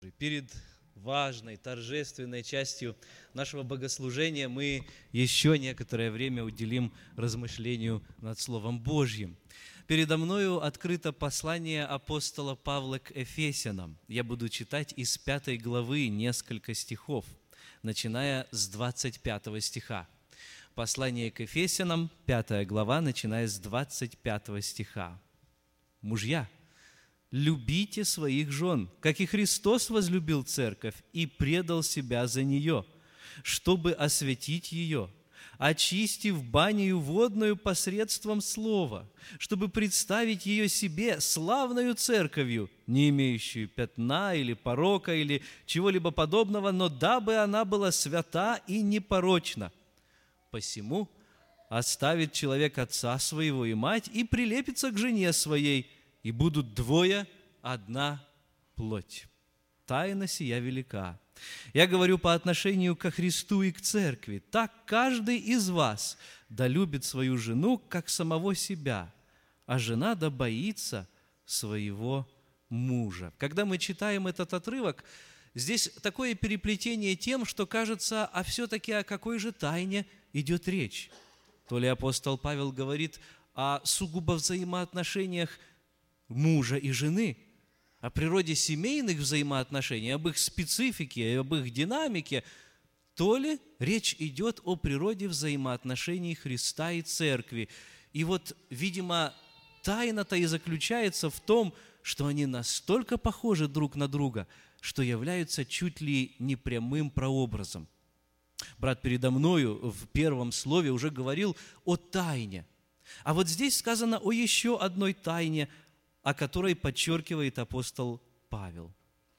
Перед важной, торжественной частью нашего богослужения мы еще некоторое время уделим размышлению над Словом Божьим. Передо мною открыто послание апостола Павла к Ефесянам. Я буду читать из 5 главы несколько стихов, начиная с 25 стиха. Послание к Ефесянам, 5 глава, начиная с 25 стиха. «Мужья, любите своих жен, как и Христос возлюбил церковь и предал себя за нее, чтобы осветить ее, очистив банию водную посредством слова, чтобы представить ее себе славною церковью, не имеющую пятна или порока или чего-либо подобного, но дабы она была свята и непорочна. Посему оставит человек отца своего и мать и прилепится к жене своей, и будут двое одна плоть. Тайна сия велика. Я говорю по отношению ко Христу и к церкви. Так каждый из вас да любит свою жену, как самого себя, а жена да боится своего мужа». Когда мы читаем этот отрывок, здесь такое переплетение тем, что кажется, а все-таки о какой же тайне идет речь. То ли апостол Павел говорит о сугубо взаимоотношениях мужа и жены, о природе семейных взаимоотношений, об их специфике, об их динамике, то ли речь идет о природе взаимоотношений Христа и церкви. И вот, видимо, тайна-то и заключается в том, что они настолько похожи друг на друга, что являются чуть ли не прямым прообразом. Брат передо мною в первом слове уже говорил о тайне. А вот здесь сказано о еще одной тайне, о которой подчеркивает апостол Павел.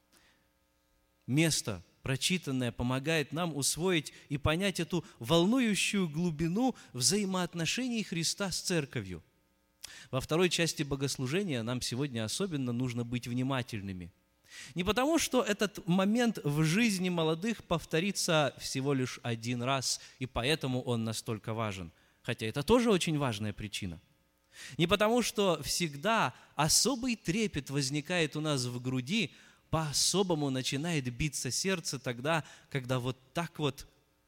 Место, прочитанное, помогает нам усвоить и понять эту волнующую глубину взаимоотношений Христа с церковью. Во второй части богослужения нам сегодня особенно нужно быть внимательными. Не потому, что этот момент в жизни молодых повторится всего лишь один раз, и поэтому он настолько важен, хотя это тоже очень важная причина. Не потому, что всегда особый трепет возникает у нас в груди, по-особому начинает биться сердце тогда, когда вот так вот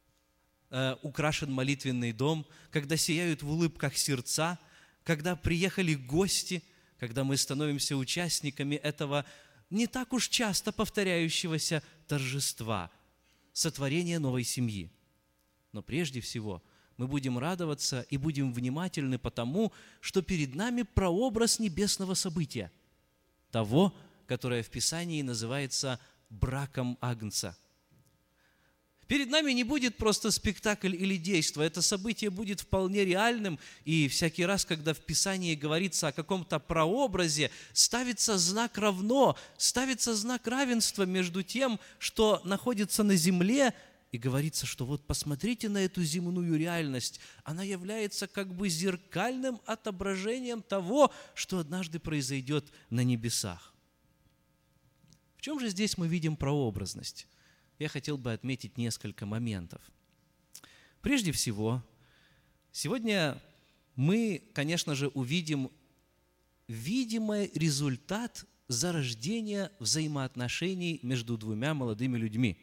украшен молитвенный дом, когда сияют в улыбках сердца, когда приехали гости, когда мы становимся участниками этого не так уж часто повторяющегося торжества, сотворения новой семьи. Но прежде всего мы будем радоваться и будем внимательны потому, что перед нами прообраз небесного события, того, которое в Писании называется браком Агнца. Перед нами не будет просто спектакль или действо, это событие будет вполне реальным, и всякий раз, когда в Писании говорится о каком-то прообразе, ставится знак равно, ставится знак равенства между тем, что находится на земле, и говорится, что вот посмотрите на эту земную реальность, она является как бы зеркальным отображением того, что однажды произойдет на небесах. В чем же здесь мы видим прообразность? Я хотел бы отметить несколько моментов. Прежде всего, сегодня мы, конечно же, увидим видимый результат зарождения взаимоотношений между двумя молодыми людьми.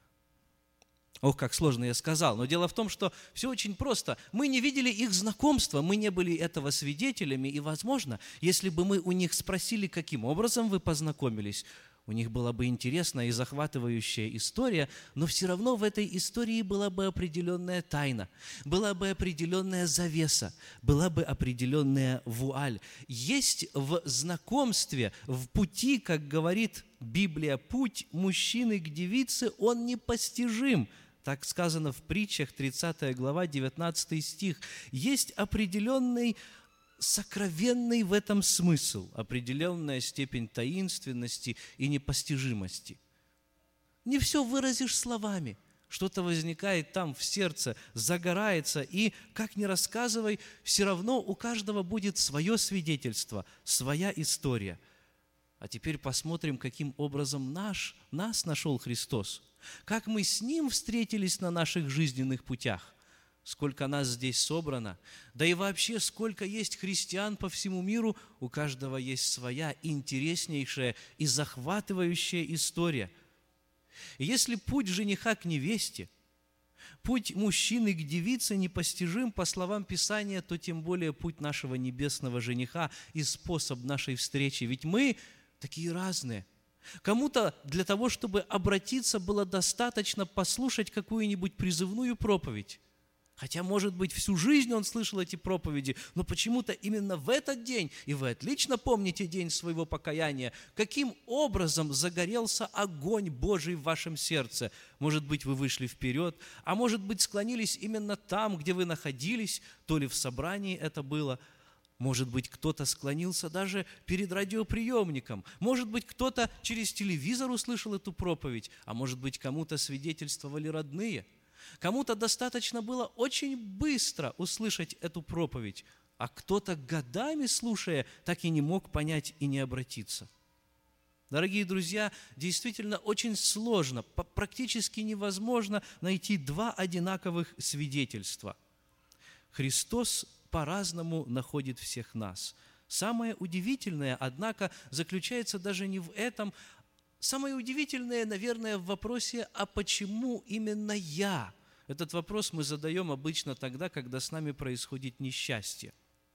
Ох, как сложно я сказал, но дело в том, что все очень просто. Мы не видели их знакомства, мы не были этого свидетелями, и, возможно, если бы мы у них спросили, каким образом вы познакомились, у них была бы интересная и захватывающая история, но все равно в этой истории была бы определенная тайна, была бы определенная завеса, была бы определенная вуаль. Есть в знакомстве, в пути, как говорит Библия, путь мужчины к девице, он непостижим. Так сказано в притчах, 30 глава, 19 стих. Есть определенный сокровенный в этом смысл, определенная степень таинственности и непостижимости. Не все выразишь словами. Что-то возникает там в сердце, загорается, и, как ни рассказывай, все равно у каждого будет свое свидетельство, своя история. А теперь посмотрим, каким образом нас нашел Христос, как мы с Ним встретились на наших жизненных путях. Сколько нас здесь собрано, да и вообще сколько есть христиан по всему миру, у каждого есть своя интереснейшая и захватывающая история. И если путь жениха к невесте, путь мужчины к девице непостижим по словам Писания, то тем более путь нашего небесного жениха и способ нашей встречи. Ведь мы такие разные. Кому-то для того, чтобы обратиться, было достаточно послушать какую-нибудь призывную проповедь. Хотя, может быть, всю жизнь он слышал эти проповеди, но почему-то именно в этот день, и вы отлично помните день своего покаяния, каким образом загорелся огонь Божий в вашем сердце. Может быть, вы вышли вперед, а может быть, склонились именно там, где вы находились, то ли в собрании это было. Может быть, кто-то склонился даже перед радиоприемником. Может быть, кто-то через телевизор услышал эту проповедь, а может быть, кому-то свидетельствовали родные. Кому-то достаточно было очень быстро услышать эту проповедь, а кто-то годами слушая, так и не мог понять и не обратиться. Дорогие друзья, действительно очень сложно, практически невозможно найти два одинаковых свидетельства. Христос по-разному находит всех нас. Самое удивительное, однако, заключается даже не в этом. Самое удивительное, наверное, в вопросе, а почему именно я? Этот вопрос мы задаем обычно тогда, когда с нами происходит несчастье.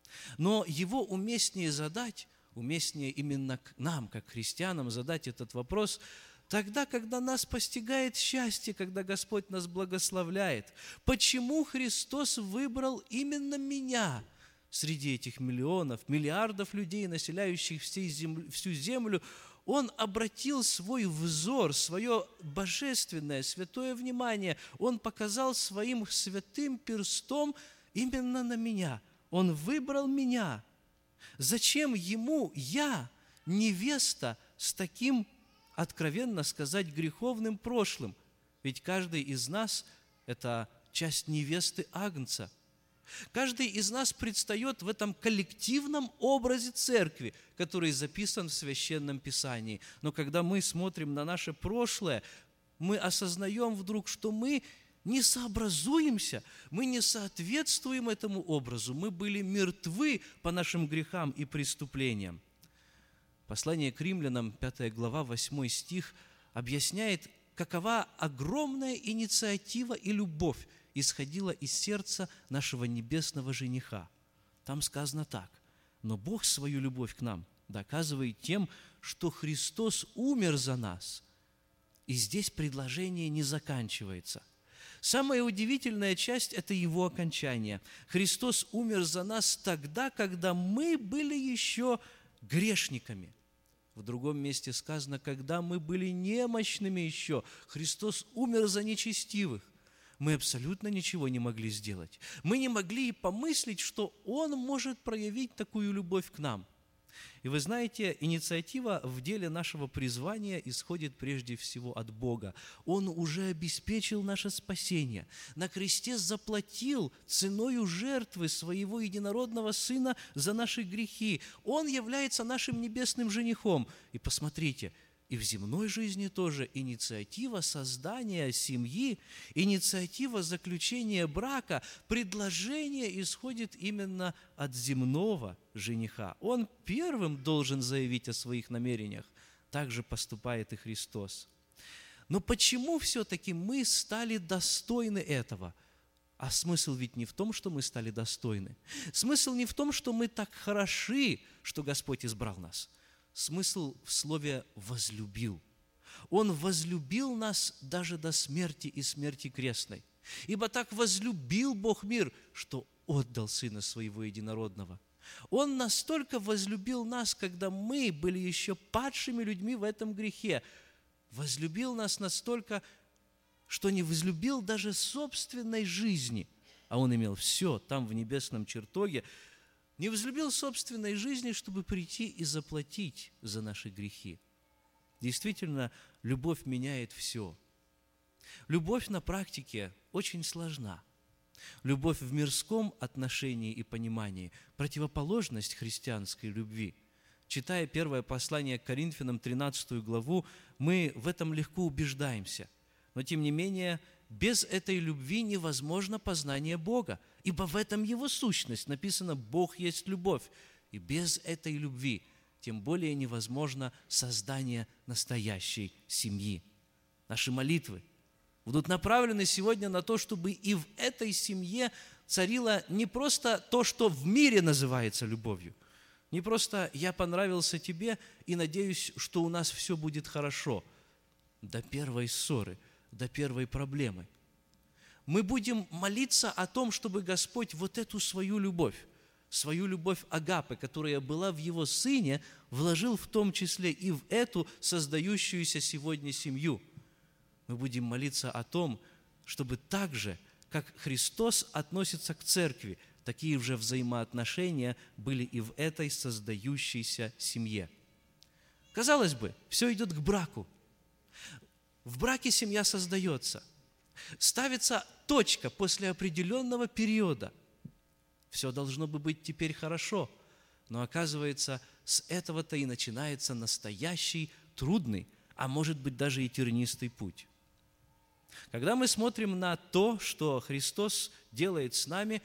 Но его уместнее задать, уместнее именно нам, как христианам, задать этот вопрос тогда, когда нас постигает счастье, когда Господь нас благословляет. Почему Христос выбрал именно меня среди этих миллионов, миллиардов людей, населяющих всю землю? Он обратил свой взор, свое божественное, святое внимание, Он показал своим святым перстом именно на меня. Он выбрал меня. Зачем Ему я, невеста, с таким, откровенно сказать, греховным прошлым? Ведь каждый из нас – это часть невесты Агнца. Каждый из нас предстает в этом коллективном образе церкви, который записан в Священном Писании. Но когда мы смотрим на наше прошлое, мы осознаем вдруг, что мы не сообразуемся, мы не соответствуем этому образу, мы были мертвы по нашим грехам и преступлениям. Послание к Римлянам, 5 глава, 8 стих, объясняет, какова огромная инициатива и любовь исходила из сердца нашего небесного жениха. Там сказано так: «Но Бог свою любовь к нам доказывает тем, что Христос умер за нас». И здесь предложение не заканчивается. Самая удивительная часть – это его окончание. Христос умер за нас тогда, когда мы были еще грешниками. В другом месте сказано, когда мы были немощными еще, Христос умер за нечестивых. Мы абсолютно ничего не могли сделать. Мы не могли и помыслить, что Он может проявить такую любовь к нам. И вы знаете, инициатива в деле нашего призвания исходит прежде всего от Бога. Он уже обеспечил наше спасение. На кресте заплатил ценою жертвы своего единородного Сына за наши грехи. Он является нашим небесным женихом. И посмотрите, и в земной жизни тоже инициатива создания семьи, инициатива заключения брака, предложение исходит именно от земного жениха. Он первым должен заявить о своих намерениях. Так же поступает и Христос. Но почему все-таки мы стали достойны этого? А смысл ведь не в том, что мы стали достойны. Смысл не в том, что мы так хороши, что Господь избрал нас. Смысл в слове «возлюбил». Он возлюбил нас даже до смерти и смерти крестной. Ибо так возлюбил Бог мир, что отдал Сына Своего Единородного. Он настолько возлюбил нас, когда мы были еще падшими людьми в этом грехе. Возлюбил нас настолько, что не возлюбил даже собственной жизни. А Он имел все там в небесном чертоге. Не возлюбил собственной жизни, чтобы прийти и заплатить за наши грехи. Действительно, любовь меняет все. Любовь на практике очень сложна. Любовь в мирском отношении и понимании – противоположность христианской любви. Читая первое послание к Коринфянам, 13 главу, мы в этом легко убеждаемся. Но, тем не менее, без этой любви невозможно познание Бога, ибо в этом Его сущность. Написано: «Бог есть любовь». И без этой любви тем более невозможно создание настоящей семьи. наши молитвы будут направлены сегодня на то, чтобы и в этой семье царило не просто то, что в мире называется любовью, не просто «я понравился тебе и надеюсь, что у нас все будет хорошо», до первой ссоры, до первой проблемы. Мы будем молиться о том, чтобы Господь вот эту свою любовь агапы, которая была в Его Сыне, вложил в том числе и в эту создающуюся сегодня семью. Мы будем молиться о том, чтобы так же, как Христос относится к церкви, такие же взаимоотношения были и в этой создающейся семье. Казалось бы, все идет к браку. В браке семья создается. Ставится точка после определенного периода. Все должно бы быть теперь хорошо. Но оказывается, с этого-то и начинается настоящий, трудный, а может быть даже и тернистый путь. Когда мы смотрим на то, что Христос делает с нами,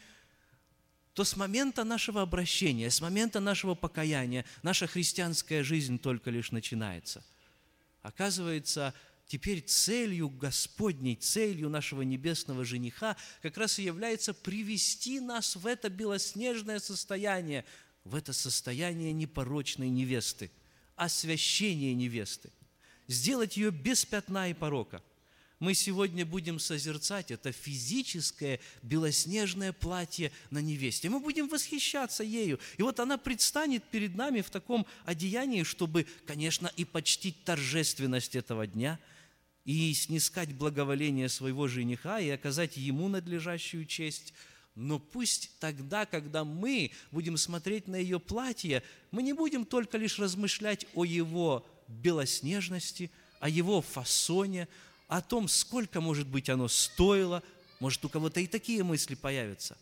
то с момента нашего обращения, с момента нашего покаяния наша христианская жизнь только лишь начинается. Оказывается, теперь целью Господней, целью нашего небесного жениха как раз и является привести нас в это белоснежное состояние, в это состояние непорочной невесты, освящение невесты, сделать ее без пятна и порока. Мы сегодня будем созерцать это физическое белоснежное платье на невесте. Мы будем восхищаться ею. И вот она предстанет перед нами в таком одеянии, чтобы, конечно, и почтить торжественность этого дня, и снискать благоволение своего жениха, и оказать ему надлежащую честь. Но пусть тогда, когда мы будем смотреть на ее платье, мы не будем только лишь размышлять о его белоснежности, о его фасоне, о том, сколько, может быть, оно стоило. Может, у кого-то и такие мысли появятся.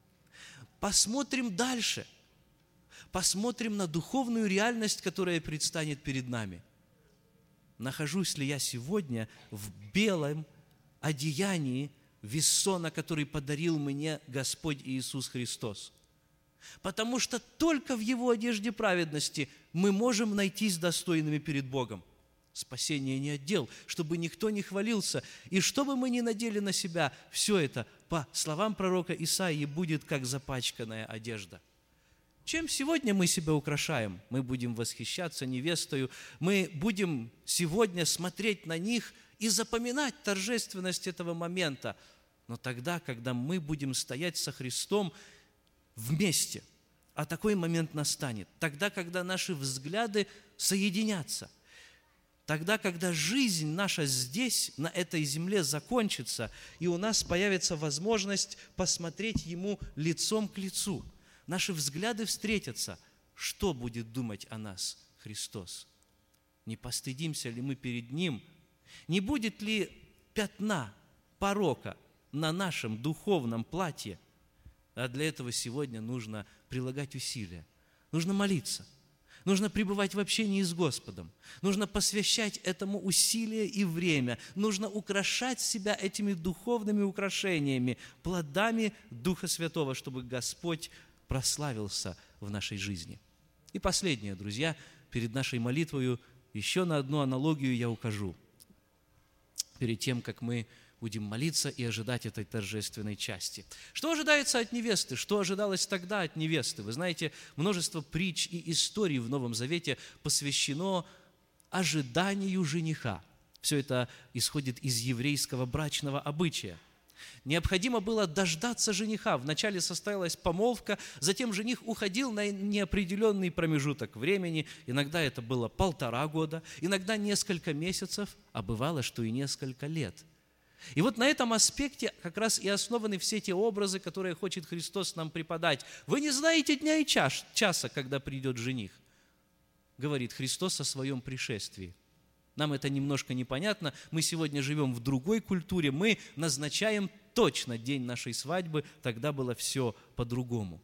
Посмотрим дальше. Посмотрим на духовную реальность, которая предстанет перед нами. Нахожусь ли я сегодня в белом одеянии вессона, который подарил мне Господь Иисус Христос? Потому что только в Его одежде праведности мы можем найтись достойными перед Богом. Спасение не отдел, чтобы никто не хвалился. И что бы мы ни надели на себя, все это, по словам пророка Исаии, будет как запачканная одежда. Чем сегодня мы себя украшаем? Мы будем восхищаться невестою, мы будем сегодня смотреть на них и запоминать торжественность этого момента. Но тогда, когда мы будем стоять со Христом вместе, а такой момент настанет, тогда, когда наши взгляды соединятся, тогда, когда жизнь наша здесь, на этой земле, закончится, и у нас появится возможность посмотреть Ему лицом к лицу, наши взгляды встретятся, что будет думать о нас Христос? Не постыдимся ли мы перед Ним? Не будет ли пятна, порока на нашем духовном платье? А для этого сегодня нужно прилагать усилия, нужно молиться. Нужно пребывать в общении с Господом. Нужно посвящать этому усилия и время. Нужно украшать себя этими духовными украшениями, плодами Духа Святого, чтобы Господь прославился в нашей жизни. И последнее, друзья, перед нашей молитвою еще на одну аналогию я укажу. Перед тем, как мы будем молиться и ожидать этой торжественной части. Что ожидается от невесты? Что ожидалось тогда от невесты? Вы знаете, множество притч и историй в Новом Завете посвящено ожиданию жениха. Все это исходит из еврейского брачного обычая. Необходимо было дождаться жениха. Вначале состоялась помолвка, затем жених уходил на неопределенный промежуток времени. Иногда это было 1,5 года, иногда несколько месяцев, а бывало, что и несколько лет. И вот на этом аспекте как раз и основаны все те образы, которые хочет Христос нам преподать. Вы не знаете дня и часа, когда придет жених, говорит Христос о своем пришествии. Нам это немножко непонятно. Мы сегодня живем в другой культуре. Мы назначаем точно день нашей свадьбы. Тогда было все по-другому.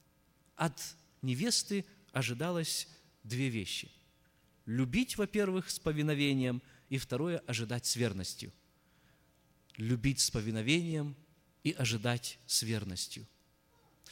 От невесты ожидалось 2 вещи. Любить, во-первых, с повиновением, и второе – ожидать с верностью. Любить с повиновением и ожидать с верностью.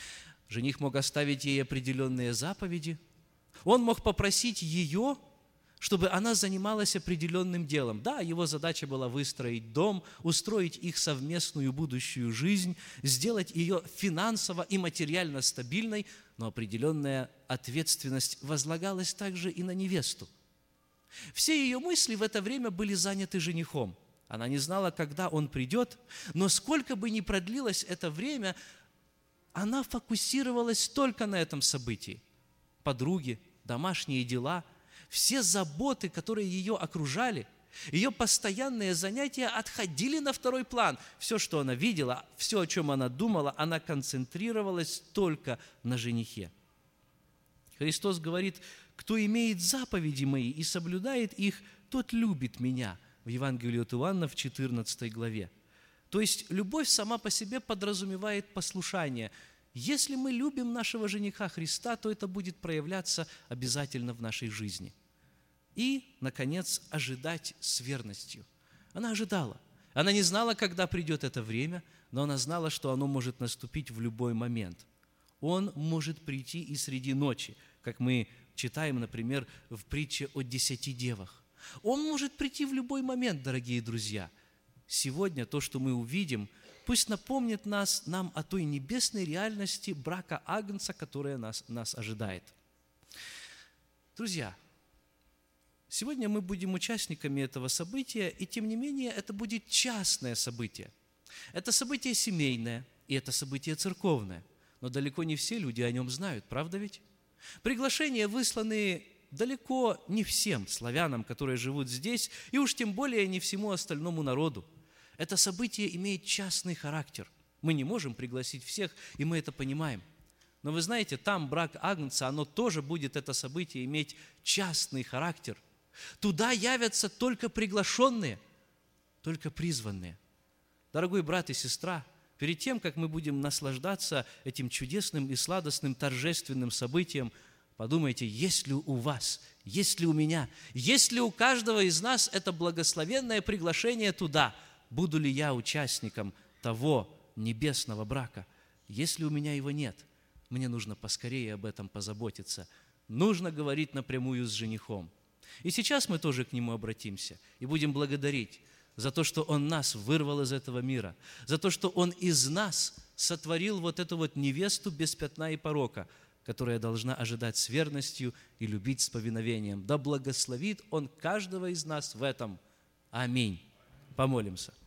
Жених мог оставить ей определенные заповеди. Он мог попросить ее чтобы она занималась определенным делом. Да, его задача была выстроить дом, устроить их совместную будущую жизнь, сделать ее финансово и материально стабильной, но определенная ответственность возлагалась также и на невесту. Все ее мысли в это время были заняты женихом. Она не знала, когда он придет, но сколько бы ни продлилось это время, она фокусировалась только на этом событии. Подруги, домашние дела, все заботы, которые ее окружали, ее постоянные занятия отходили на второй план. Все, что она видела, все, о чем она думала, она концентрировалась только на женихе. Христос говорит: «Кто имеет заповеди мои и соблюдает их, тот любит меня». В Евангелии от Иоанна в 14 главе. То есть любовь сама по себе подразумевает послушание. Если мы любим нашего жениха Христа, то это будет проявляться обязательно в нашей жизни. И, наконец, ожидать с верностью. Она ожидала. Она не знала, когда придет это время, но она знала, что оно может наступить в любой момент. Он может прийти и среди ночи, как мы читаем, например, в притче о 10 девах. Он может прийти в любой момент, дорогие друзья. Сегодня то, что мы увидим, пусть напомнит нам о той небесной реальности брака Агнца, которая нас ожидает. Друзья, сегодня мы будем участниками этого события, и тем не менее это будет частное событие. Это событие семейное, и это событие церковное. Но далеко не все люди о нем знают, правда ведь? Приглашения высланы далеко не всем славянам, которые живут здесь, и уж тем более не всему остальному народу. Это событие имеет частный характер. Мы не можем пригласить всех, и мы это понимаем. Но вы знаете, там брак Агнца, оно тоже будет, это событие, иметь частный характер. Туда явятся только приглашенные, только призванные. Дорогой брат и сестра, перед тем, как мы будем наслаждаться этим чудесным и сладостным торжественным событием, подумайте, есть ли у вас, есть ли у меня, есть ли у каждого из нас это благословенное приглашение туда, буду ли я участником того небесного брака. Если у меня его нет, мне нужно поскорее об этом позаботиться. Нужно говорить напрямую с женихом. И сейчас мы тоже к нему обратимся и будем благодарить за то, что он нас вырвал из этого мира, за то, что он из нас сотворил вот эту вот невесту без пятна и порока, которая должна ожидать с верностью и любить с повиновением. Да благословит он каждого из нас в этом. Аминь. Помолимся.